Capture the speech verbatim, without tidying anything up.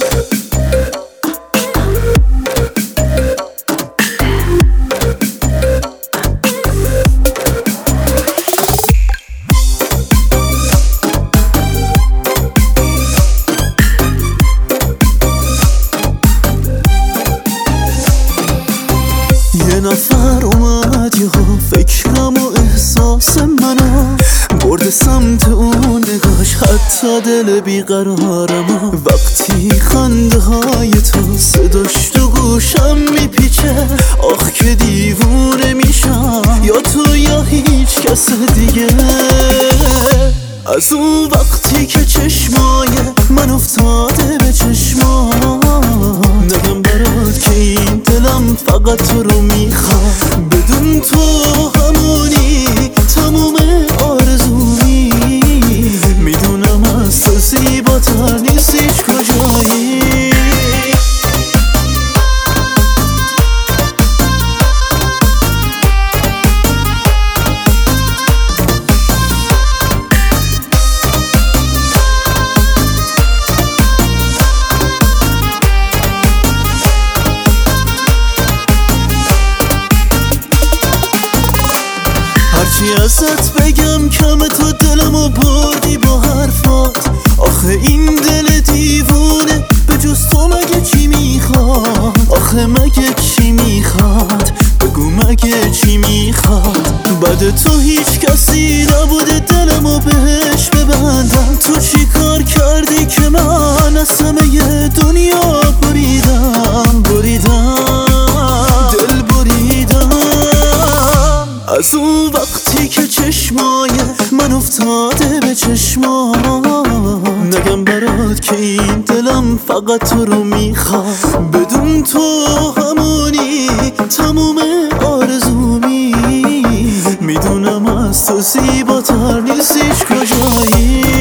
یه نفر اومد یهو فکرم و احساس منو برد سمت اون نگاش، حتی دل بیقرارم. وقتی خنده های تو صداش تو گوشم میپیچه، آخ که دیوونه میشم، یا تو یا هیچ کس دیگه. از اون وقتی که چشمای من افتاده به چشمان، نگم برات که این دلم فقط تو رو میخواد. بدون تو همونی تموم آرزومی، میدونم از تو زیباتر نیست هیچ کجایی. هرچی ازت بگم کم، تو دلمو بردی با حرفات. آخه این دل دیوونه به جز تو مگه چی میخواد؟ آخه مگه چی میخواد؟ بگو مگه چی میخواد؟ بعد تو هیچ کسی نبوده دلمو بهش ببندم. تو چی کار کردی که من از همه دنیا بریدم بریدم دل بریدم؟ از اون وقتی که چشمای من افتاده به چشمان، نگم برات که این دلم فقط تو رو میخواد. بدون تو همونی تموم آرزومی، میدونم از تو زیباتر نیست هیچ کجایی.